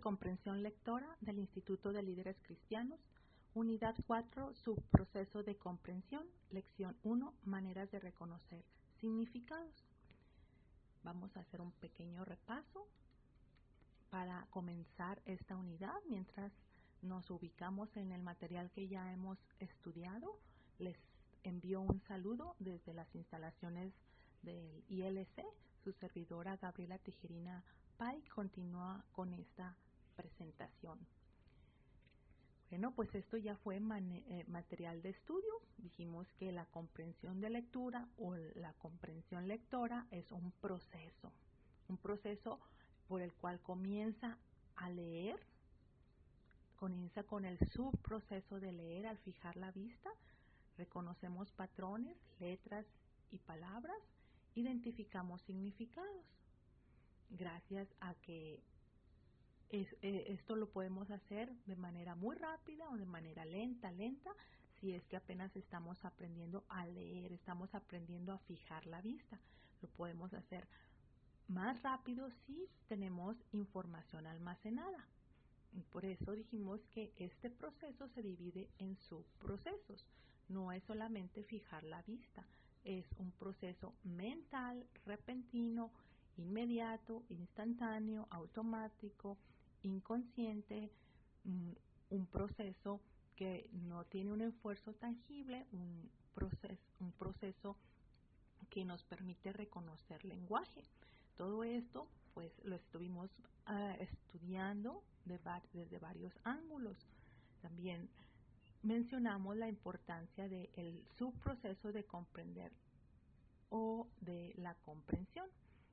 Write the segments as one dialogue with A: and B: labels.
A: Comprensión Lectora del Instituto de Líderes Cristianos, Unidad 4, Subproceso de Comprensión, Lección 1, Maneras de reconocer significados. Vamos a hacer un pequeño repaso para comenzar esta unidad. Mientras nos ubicamos en el material que ya hemos estudiado, les envío un saludo desde las instalaciones del ILC. Su servidora Gabriela Tijerina Pay continúa con esta presentación. Bueno, pues esto ya fue material de estudio. Dijimos que la comprensión de lectura o la comprensión lectora es un proceso por el cual comienza a leer, comienza con el subproceso de leer. Al fijar la vista, reconocemos patrones, letras y palabras, identificamos significados. Gracias a que esto lo podemos hacer de manera muy rápida o de manera lenta, si es que apenas estamos aprendiendo a leer, estamos aprendiendo a fijar la vista. Lo podemos hacer más rápido si tenemos información almacenada. Y por eso dijimos que este proceso se divide en subprocesos. No es solamente fijar la vista, es un proceso mental, repentino, inmediato, instantáneo, automático, inconsciente, un proceso que no tiene un esfuerzo tangible, un proceso que nos permite reconocer lenguaje. Todo esto pues lo estuvimos estudiando desde varios ángulos. También mencionamos la importancia del subproceso de comprender o de la comprensión.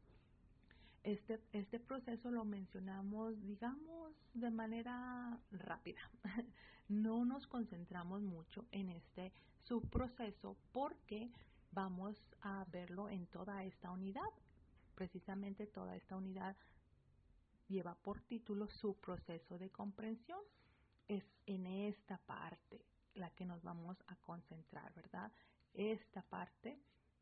A: Este proceso lo mencionamos, digamos, de manera rápida. No nos concentramos mucho en este subproceso porque vamos a verlo en toda esta unidad. Precisamente toda esta unidad lleva por título Subproceso de Comprensión. Es en esta parte la que nos vamos a concentrar, ¿verdad? Esta parte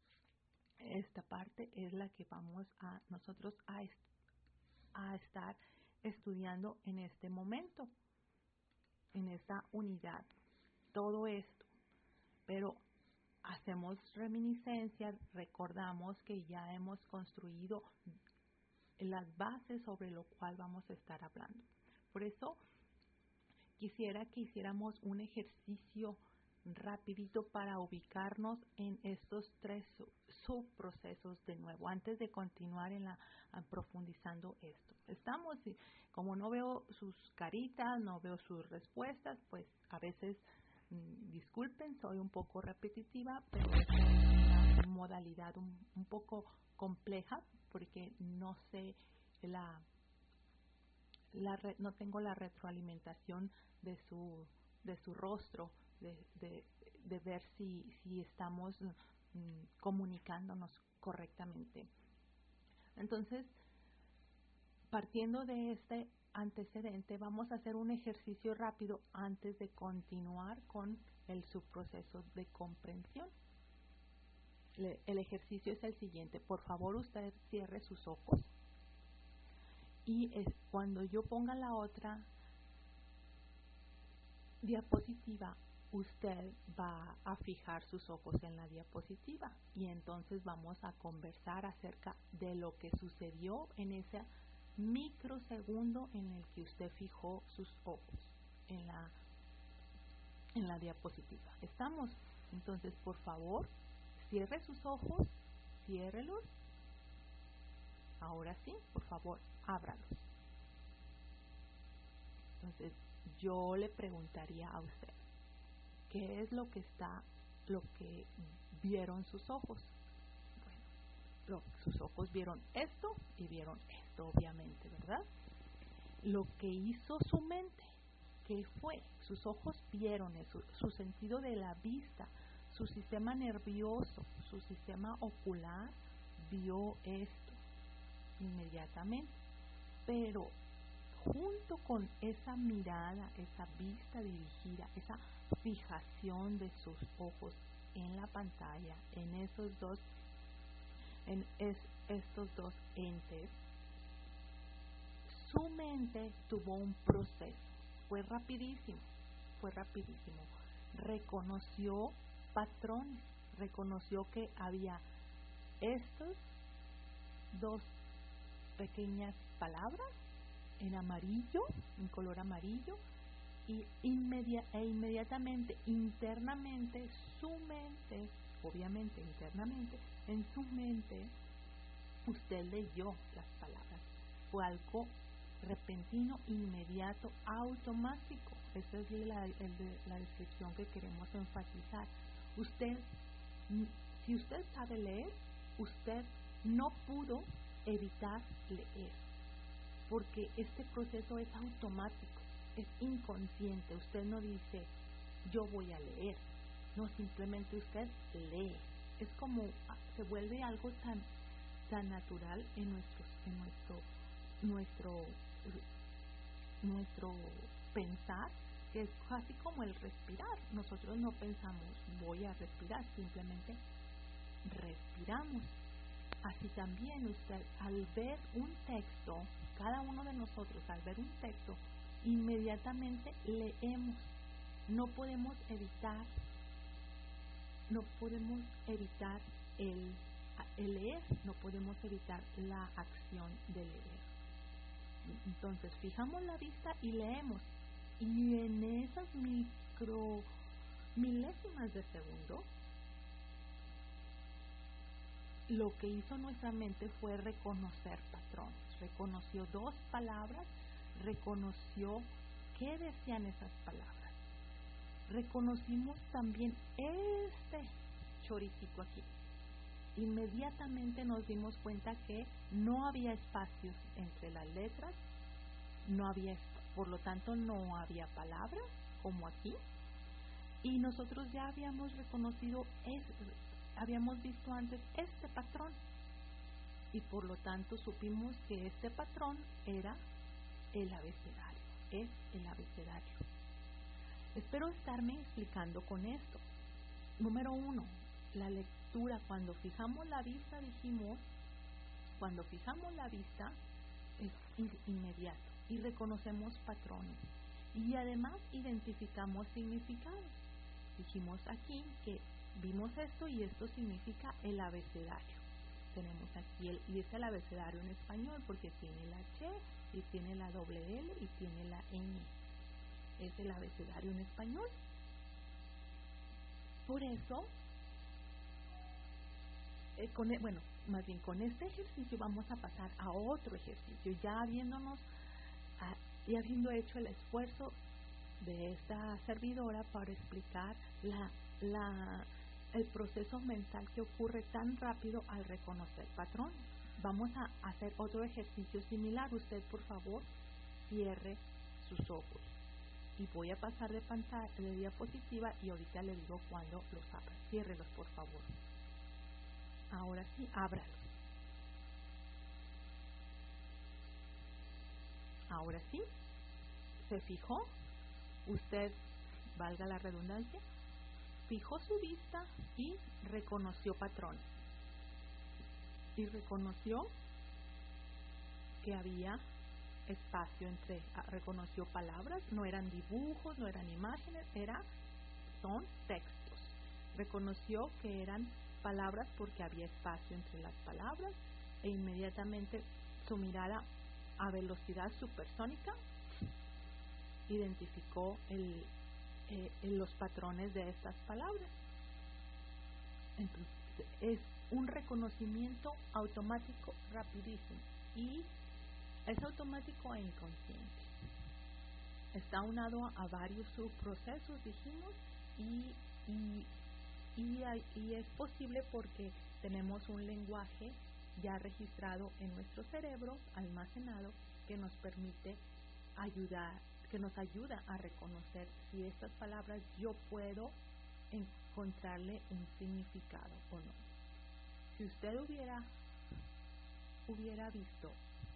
A: es la que vamos a nosotros a estar estudiando en este momento, en esta unidad, todo esto. Pero hacemos reminiscencia, recordamos que ya hemos construido las bases sobre lo cual vamos a estar hablando. Por eso quisiera que hiciéramos un ejercicio rapidito para ubicarnos en estos tres subprocesos de nuevo, antes de continuar profundizando esto. Estamos, como no veo sus caritas, no veo sus respuestas, pues a veces disculpen, soy un poco repetitiva, pero es una modalidad un poco compleja porque no sé no tengo la retroalimentación de su rostro, de ver si estamos comunicándonos correctamente. Entonces, partiendo de este antecedente, vamos a hacer un ejercicio rápido antes de continuar con el subproceso de comprensión. El ejercicio es el siguiente. Por favor, usted cierre sus ojos y cuando yo ponga la otra diapositiva, usted va a fijar sus ojos en la diapositiva y entonces vamos a conversar acerca de lo que sucedió en ese microsegundo en el que usted fijó sus ojos en la diapositiva. ¿Estamos? Entonces, por favor, cierre sus ojos, ciérrelos. Ahora sí, por favor, ábralos. Entonces, yo le preguntaría a usted, ¿qué es lo que vieron sus ojos? Bueno, sus ojos vieron esto y vieron esto, obviamente, ¿verdad? Lo que hizo su mente, ¿qué fue? Sus ojos vieron eso, su sentido de la vista, su sistema nervioso, su sistema ocular vio esto inmediatamente. Pero junto con esa mirada, esa vista dirigida, esa fijación de sus ojos en la pantalla, en estos dos entes, su mente tuvo un proceso, fue rapidísimo, reconoció patrones, reconoció que había estos dos pequeñas palabras en amarillo, en color amarillo, y inmediatamente, internamente, su mente, obviamente internamente, en su mente, usted leyó las palabras. Fue algo repentino, inmediato, automático. Esa es la descripción que queremos enfatizar. Usted, si usted sabe leer, usted no pudo evitar leer, porque este proceso es automático, es inconsciente. Usted no dice, yo voy a leer, no, simplemente usted lee. Es como, se vuelve algo tan natural en nuestro pensar, que es casi como el respirar. Nosotros no pensamos, voy a respirar, simplemente respiramos. Así también usted, al ver un texto, cada uno de nosotros al ver un texto, inmediatamente leemos. No podemos evitar el leer, no podemos evitar la acción de leer. Entonces fijamos la vista y leemos, y en esas milésimas de segundo, lo que hizo nuestra mente fue reconocer patrones. Reconoció dos palabras, reconoció qué decían esas palabras. Reconocimos también este choricito aquí. Inmediatamente nos dimos cuenta que no había espacios entre las letras, por lo tanto no había palabras como aquí, y nosotros ya habíamos reconocido, habíamos visto antes este patrón, y por lo tanto supimos que este patrón era el abecedario, es el abecedario. Espero estarme explicando con esto. Número 1, la lectura. Cuando fijamos la vista, es inmediato y reconocemos patrones, y además identificamos significados. Dijimos aquí que vimos esto, y esto significa el abecedario. Tenemos aquí y es el abecedario en español, porque tiene la H y tiene la doble L y tiene la N. Es el abecedario en español. Por eso, con este ejercicio vamos a pasar a otro ejercicio, ya habiendo hecho el esfuerzo de esta servidora para explicar el proceso mental que ocurre tan rápido al reconocer patrones. Vamos a hacer otro ejercicio similar. Usted, por favor, cierre sus ojos. Y voy a pasar de pantalla, de diapositiva, y ahorita le digo cuándo los abra. Ciérrelos, por favor. Ahora sí, ábralos. Ahora sí, ¿se fijó? Usted, valga la redundancia, fijó su vista y reconoció patrones. Y reconoció que había espacio reconoció palabras, no eran dibujos, no eran imágenes, son textos. Reconoció que eran palabras porque había espacio entre las palabras, e inmediatamente su mirada a velocidad supersónica identificó los patrones de estas palabras. Entonces, es un reconocimiento automático rapidísimo, y es automático e inconsciente. Está aunado a varios subprocesos, dijimos, y es posible porque tenemos un lenguaje ya registrado en nuestro cerebro, almacenado, que nos permite que nos ayuda a reconocer si estas palabras yo puedo encontrarle un significado o no. Si usted hubiera visto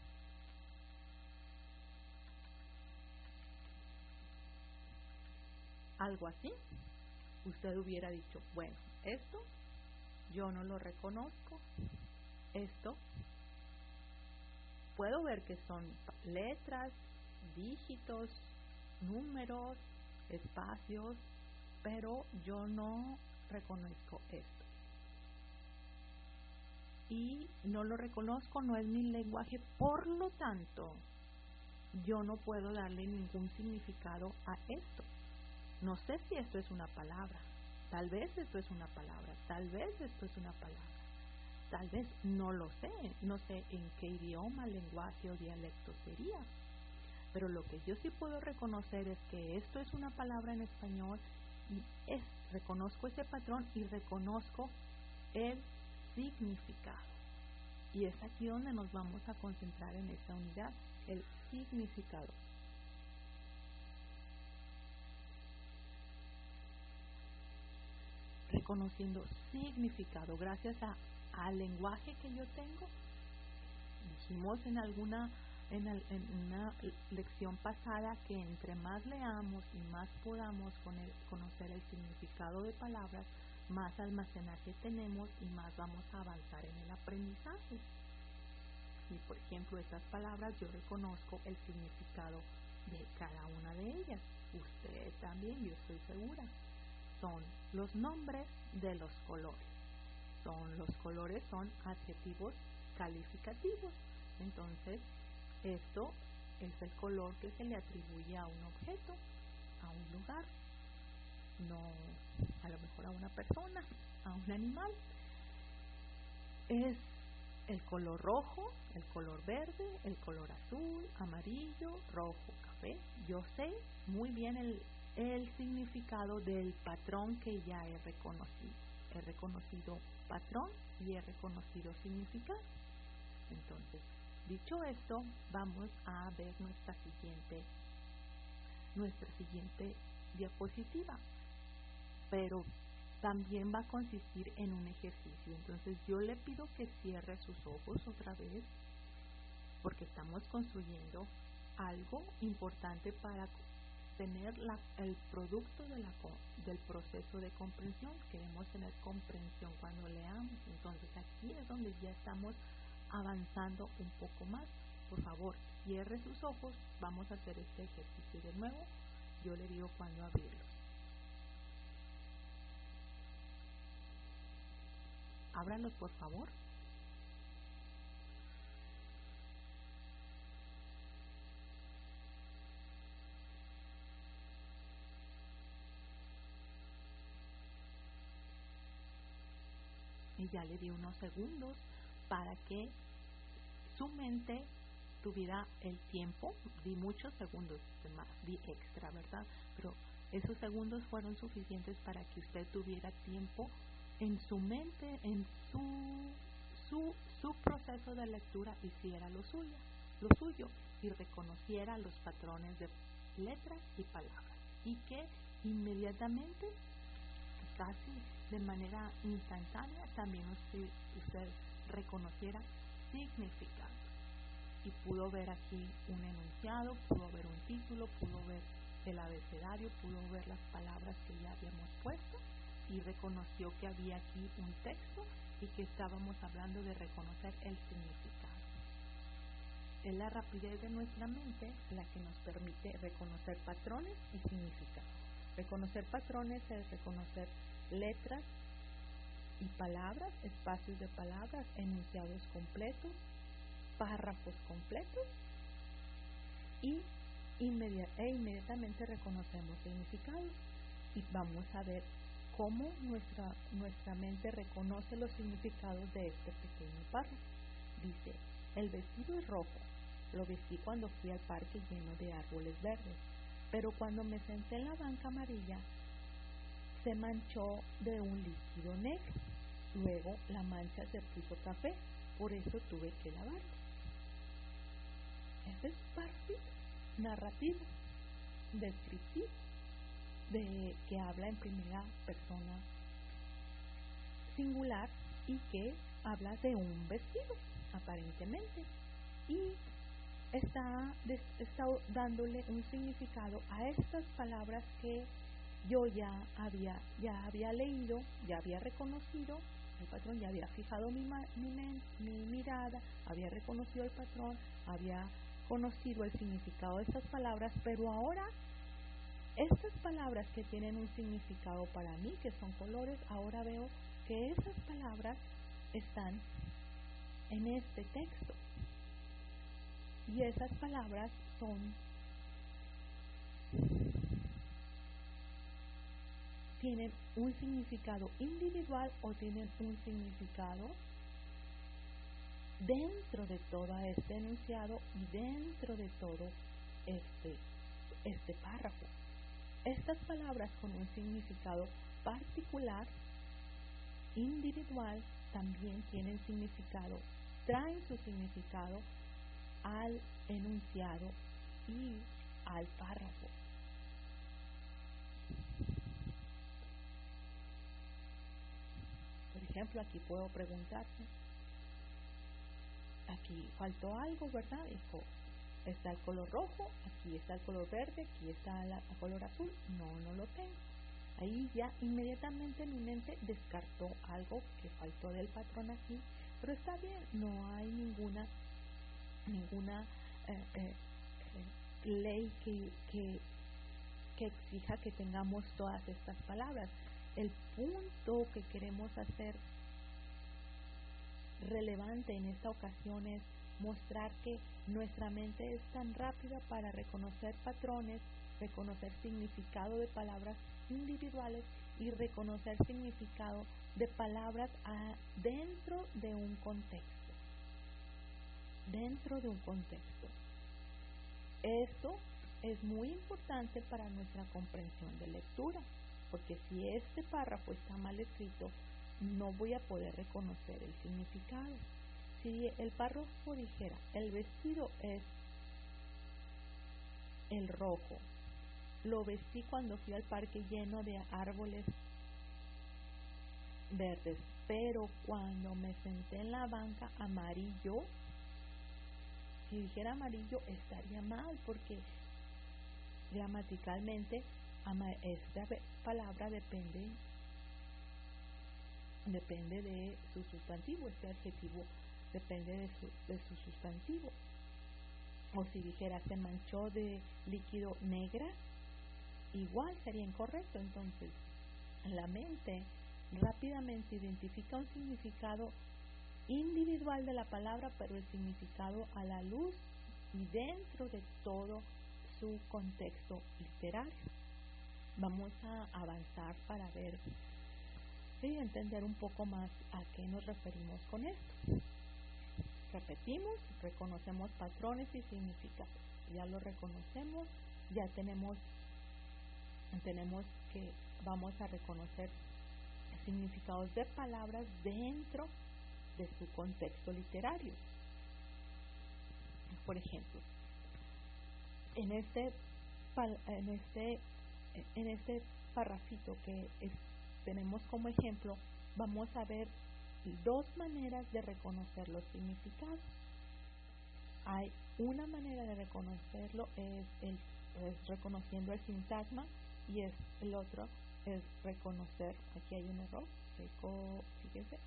A: algo así, usted hubiera dicho, bueno, esto yo no lo reconozco, esto puedo ver que son letras, dígitos, números, espacios, pero yo no reconozco esto. Y no lo reconozco, no es mi lenguaje, por lo tanto, yo no puedo darle ningún significado a esto. No sé si esto es una palabra, tal vez esto es una palabra, tal vez esto es una palabra, tal vez no lo sé, no sé en qué idioma, lenguaje o dialecto sería. Pero lo que yo sí puedo reconocer es que esto es una palabra en español y reconozco ese patrón y reconozco el significado. Y es aquí donde nos vamos a concentrar en esta unidad, el significado. Reconociendo significado gracias al lenguaje que yo tengo. Dijimos en una lección pasada que entre más leamos y más podamos conocer el significado de palabras, más almacenaje tenemos y más vamos a avanzar en el aprendizaje. Y por ejemplo, estas palabras yo reconozco el significado de cada una de ellas. Usted también, yo estoy segura. Son los nombres de los colores. Los colores son adjetivos calificativos. Entonces, esto es el color que se le atribuye a un objeto, a un lugar, no a lo mejor a una persona, a un animal. Es el color rojo, el color verde, el color azul, amarillo, rojo, café. Yo sé muy bien el significado del patrón que ya he reconocido. He reconocido patrón y he reconocido significado. Entonces, dicho esto, vamos a ver nuestra siguiente diapositiva, pero también va a consistir en un ejercicio. Entonces yo le pido que cierre sus ojos otra vez, porque estamos construyendo algo importante para tener el producto del proceso de comprensión. Queremos tener comprensión cuando leamos. Entonces aquí es donde ya estamos avanzando un poco más. Por favor, cierre sus ojos. Vamos a hacer este ejercicio de nuevo. Yo le digo cuándo abrirlos. Ábralos, por favor. Y ya le di unos segundos para que su mente tuviera el tiempo. Di muchos segundos más, di extra, ¿verdad? Pero esos segundos fueron suficientes para que usted tuviera tiempo en su mente, en su proceso de lectura, hiciera lo suyo y reconociera los patrones de letras y palabras, y que inmediatamente, casi de manera instantánea, también usted reconociera significados. Y pudo ver aquí un enunciado, pudo ver un título, pudo ver el abecedario, pudo ver las palabras que ya habíamos puesto, y reconoció que había aquí un texto y que estábamos hablando de reconocer el significado. Es la rapidez de nuestra mente la que nos permite reconocer patrones y significados. Reconocer patrones es reconocer letras y palabras, espacios de palabras, enunciados completos, párrafos completos, y inmediatamente reconocemos significados. Y vamos a ver cómo nuestra mente reconoce los significados de este pequeño párrafo. Dice: el vestido es rojo, lo vestí cuando fui al parque lleno de árboles verdes, pero cuando me senté en la banca amarilla se manchó de un líquido negro. Luego la mancha se puso café, por eso tuve que lavarlo. Este es parte narrativo, descriptivo, que habla en primera persona singular y que habla de un vestido, aparentemente, y está dándole un significado a estas palabras que yo ya había leído, ya había reconocido, el patrón, ya había fijado mi mirada, había reconocido el patrón, había conocido el significado de estas palabras, pero ahora estas palabras que tienen un significado para mí, que son colores, ahora veo que esas palabras están en este texto. Y esas palabras tienen un significado individual o tienen un significado dentro de todo este enunciado y dentro de todo este párrafo. Estas palabras con un significado particular, individual, también tienen significado, traen su significado al enunciado y al párrafo. Por ejemplo, aquí puedo preguntarme, aquí faltó algo, ¿verdad? Dijo, está el color rojo, aquí está el color verde, aquí está el color azul. No lo tengo. Ahí ya inmediatamente mi mente descartó algo que faltó del patrón aquí, pero está bien, no hay ninguna ley que exija que tengamos todas estas palabras. El punto que queremos hacer relevante en esta ocasión es mostrar que nuestra mente es tan rápida para reconocer patrones, reconocer significado de palabras individuales y reconocer significado de palabras dentro de un contexto. Dentro de un contexto. Esto es muy importante para nuestra comprensión de lectura, porque si este párrafo está mal escrito, no voy a poder reconocer el significado. Si el párrafo dijera, el vestido es el rojo, lo vestí cuando fui al parque lleno de árboles verdes, pero cuando me senté en la banca amarillo, si dijera amarillo estaría mal, porque gramaticalmente esta palabra depende de su sustantivo, este adjetivo depende de su sustantivo. O si dijera se manchó de líquido negra, igual sería incorrecto. Entonces la mente rápidamente identifica un significado individual de la palabra, pero el significado a la luz y dentro de todo su contexto literario. Vamos a avanzar para ver y entender un poco más a qué nos referimos con esto. Repetimos, reconocemos patrones y significados. Ya lo reconocemos, ya tenemos que vamos a reconocer significados de palabras dentro de su contexto literario. Por ejemplo, en este parrafito que tenemos como ejemplo, vamos a ver dos maneras de reconocer los significados. Hay una manera de reconocerlo, es reconociendo el sintagma, y el otro es reconocer, aquí hay un error, fíjense,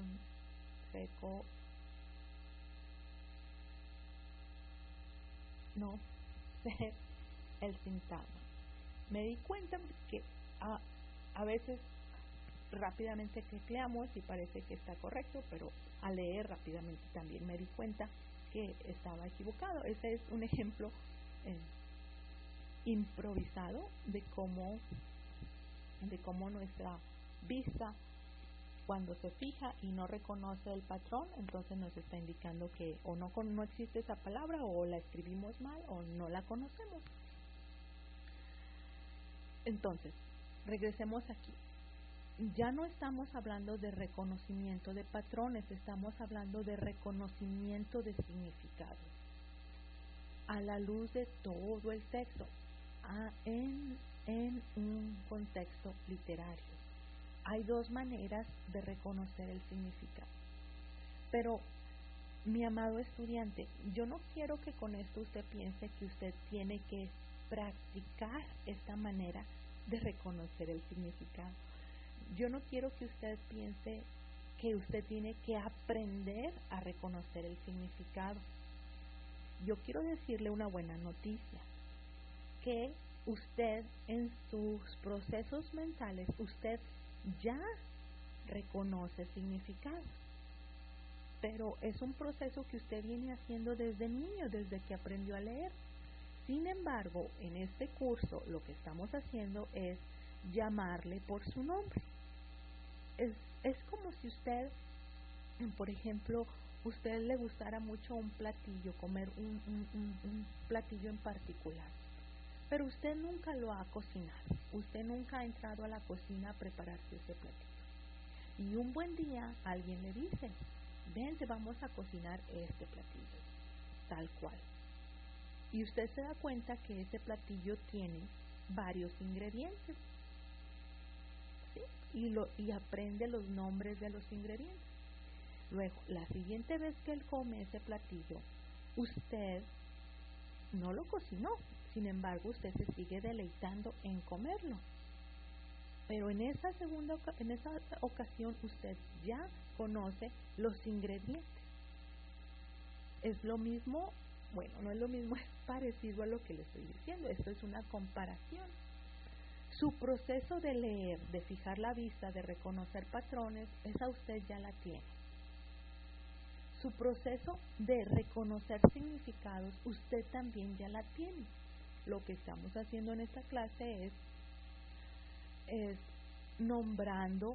A: no sé el sintagma. Me di cuenta que a veces rápidamente tecleamos y parece que está correcto, pero al leer rápidamente también me di cuenta que estaba equivocado. Ese es un ejemplo improvisado de cómo nuestra vista, cuando se fija y no reconoce el patrón, entonces nos está indicando que o no existe esa palabra, o la escribimos mal, o no la conocemos. Entonces, regresemos aquí. Ya no estamos hablando de reconocimiento de patrones, estamos hablando de reconocimiento de significados a la luz de todo el texto, en un contexto literario. Hay dos maneras de reconocer el significado. Pero, mi amado estudiante, yo no quiero que con esto usted piense que usted tiene que practicar esta manera de reconocer el significado. Yo no quiero que usted piense que usted tiene que aprender a reconocer el significado. Yo quiero decirle una buena noticia, que usted en sus procesos mentales, usted ya reconoce significados, pero es un proceso que usted viene haciendo desde niño, desde que aprendió a leer. Sin embargo, en este curso lo que estamos haciendo es llamarle por su nombre. Es como si usted, por ejemplo, usted le gustara mucho un platillo, comer un platillo en particular, pero usted nunca lo ha cocinado, usted nunca ha entrado a la cocina a prepararse ese platillo. Y un buen día alguien le dice, vente, vamos a cocinar este platillo, tal cual. Y usted se da cuenta que ese platillo tiene varios ingredientes, ¿sí? Y aprende los nombres de los ingredientes. Luego, la siguiente vez que él come ese platillo, usted no lo cocinó, sin embargo, usted se sigue deleitando en comerlo. Pero en esa ocasión usted ya conoce los ingredientes. Es lo mismo, bueno, no es lo mismo, es parecido a lo que le estoy diciendo. Esto es una comparación. Su proceso de leer, de fijar la vista, de reconocer patrones, esa usted ya la tiene. Su proceso de reconocer significados, usted también ya la tiene. Lo que estamos haciendo en esta clase es nombrando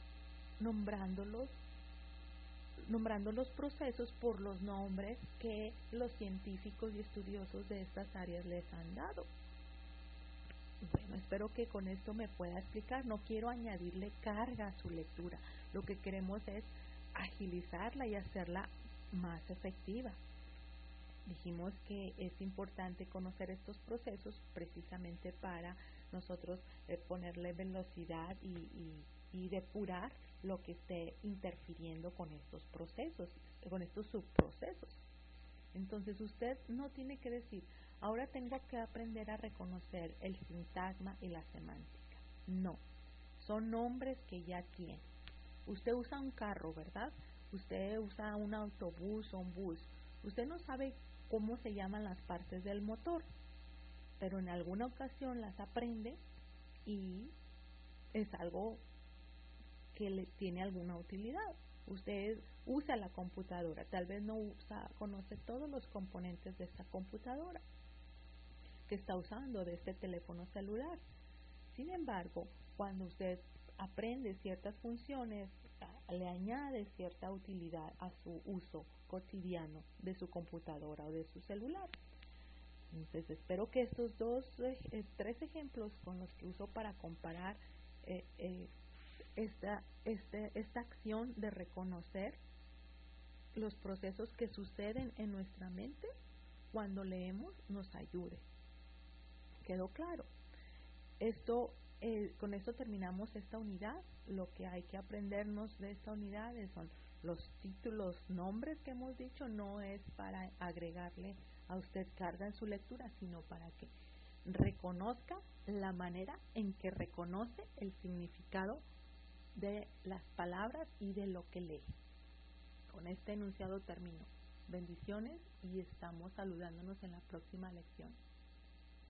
A: los procesos por los nombres que los científicos y estudiosos de estas áreas les han dado. Bueno, espero que con esto me pueda explicar. No quiero añadirle carga a su lectura. Lo que queremos es agilizarla y hacerla más efectiva. Dijimos que es importante conocer estos procesos precisamente para nosotros ponerle velocidad y depurar lo que esté interfiriendo con estos procesos, con estos subprocesos. Entonces usted no tiene que decir, ahora tengo que aprender a reconocer el sintagma y la semántica. No, son nombres que ya tiene. Usted usa un carro, ¿verdad? Usted usa un autobús o un bus. Usted no sabe cómo se llaman las partes del motor, pero en alguna ocasión las aprende y es algo que le tiene alguna utilidad. Usted usa la computadora, tal vez no conoce todos los componentes de esta computadora que está usando, de este teléfono celular. Sin embargo, cuando usted aprende ciertas funciones, le añade cierta utilidad a su uso cotidiano de su computadora o de su celular. Entonces, espero que estos tres ejemplos con los que uso para comparar esta acción de reconocer los procesos que suceden en nuestra mente cuando leemos nos ayude. ¿Quedó claro? Con esto terminamos esta unidad. Lo que hay que aprendernos de esta unidad son los títulos, nombres que hemos dicho. No es para agregarle a usted carga en su lectura, sino para que reconozca la manera en que reconoce el significado de las palabras y de lo que lee. Con este enunciado termino. Bendiciones y estamos saludándonos en la próxima lección.